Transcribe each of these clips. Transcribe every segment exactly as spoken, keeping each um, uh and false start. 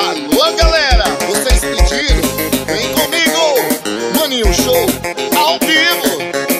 Alô galera, vocês pediram? Vem comigo, Maninho Show, ao vivo.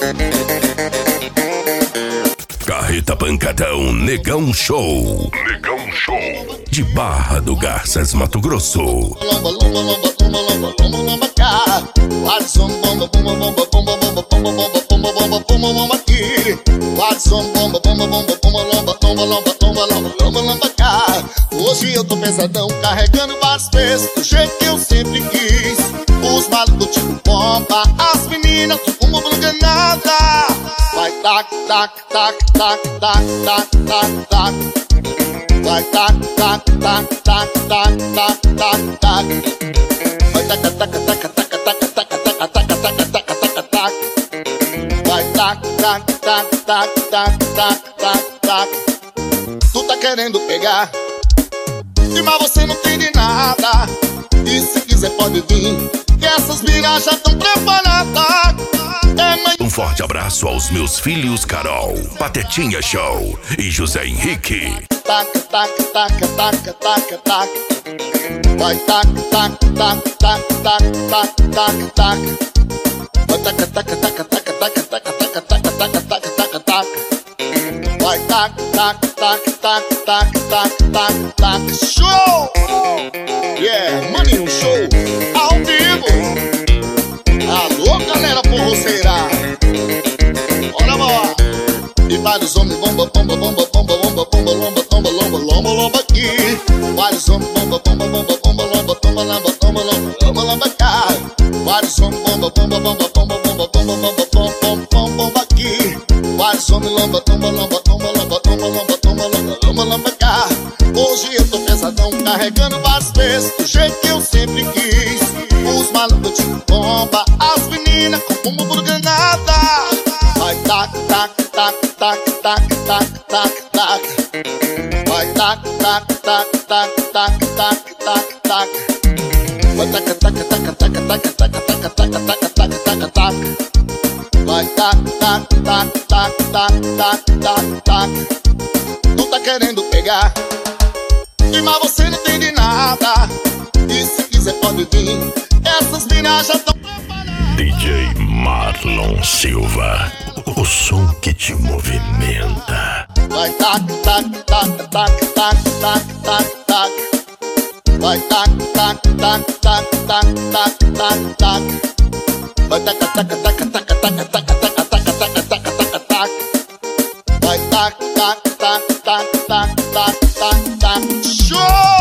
Carreta Pancadão Negão Show. Negão Show. De Barra do Garças, Mato Grosso. Lomba, lomba, lomba, lomba, lomba, lomba, lomba cá. Watson, bomba, bomba, bomba, bomba, bomba, bomba, bomba, bomba, bomba, bomba, bomba aqui. Watson, bomba, bomba, bomba, bomba, lomba, lomba, lomba, lomba, lomba, lomba, lomba cá. Hoje eu tô pesadão, carregando vários pesos do jeito que eu sempre quis. Os malucos tipo bomba, as meninas com uma nada. Vai tac, tac, tac, tac, tac, tac, tac, tac. Vai tac, tac, tac, tac, tac, tac, tac, tac. Vai tac, tac, tac, tac, tac, tac, tac, tac, tac, tac, tac, tac. Vai tac, tac, tac, tac, tac, tac, tac, tac. Tu tá querendo pegar, mas você não tem de nada. E se quiser pode vir, que essas miras já tão preparadas. Um forte abraço aos meus filhos Carol, Patetinha Show e José Henrique. Tac, tac, tac, tac, tac, tac. Vai tac, tac, tac, tac, tac, tac, tac, tac. Vai tac, tac, tac, tac, tac, tac, tac, tac, tac, tac, tac, tac. Vai tac, tac, tac, tac, tac, tac, tac, tac. Show! Yeah, Maninho Show, ao vivo. Alô galera forroceira, bora, bora. E vários homens bomba, bomba, bomba, bomba, bomba, bomba, lomba, lomba, lomba, lomba, lomba aqui. Vários homens bomba, bomba, bomba, bomba, lomba, lomba, lomba, lomba, lomba, lomba, lomba cá. Vários homens bomba, bomba, bomba, bomba, bomba, bomba, bomba, bomba, bomba, bomba aqui. Vários homens lomba, lomba, lomba, lomba, lomba, lomba, lomba, lomba, lomba, lomba, lomba cá. Hoje eu tô pesadão, carregando vários pesos do jeito que eu sempre quis. Os malucos tipo bomba, as meninas com bumbum granada. Vai tac, tac, tac, tac, tac, tac, tac, tac. Vai tac, tac, tac, tac, tac, tac, tac, tac. Vai tac, tac, tac, tac, tac, tac, tac, tac, tac, tac, tac, tac. Vai tac, tac, tac, tac, tac, tac, tac, tac. Tu tá querendo pegar, mas você não tem de nada. E se quiser pode vir, essas minas já tão preparadas. D J Marlon Silva, o som que te movimenta. Vai tac, tac, tac, tac, tac, tac, tac, tac. Vai tac, tac, tac, tac, tac, tac, tac, tac. Vai tac, tac, tac, tac, tac, tac, tac, tac, tac, tac, tac, tac. Vai tac, tac, tac, tac, tac, tac, tac, tac. Show!